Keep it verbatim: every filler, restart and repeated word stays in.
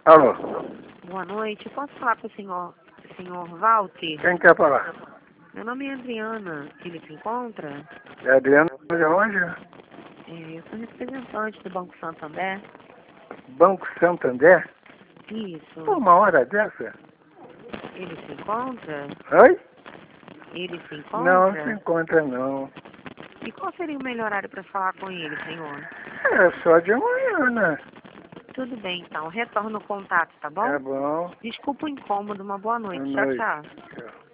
Alô, Boa noite. Posso falar com o senhor, senhor Walter? quem quer falar? Meu nome é Adriana. Ele se encontra? É Adriano de onde? É, eu sou representante do Banco Santander. Banco Santander? Isso. Por uma hora dessa? Ele se encontra? Oi? Ele se Não, encontra? não se encontra não. E qual seria o melhor horário para falar com ele, senhor? É só de manhã, né? Tudo bem, então. Retorno o contato, tá bom? É bom. Desculpa o incômodo. Uma boa Boa noite. Tchau, noite. tchau. Tchau.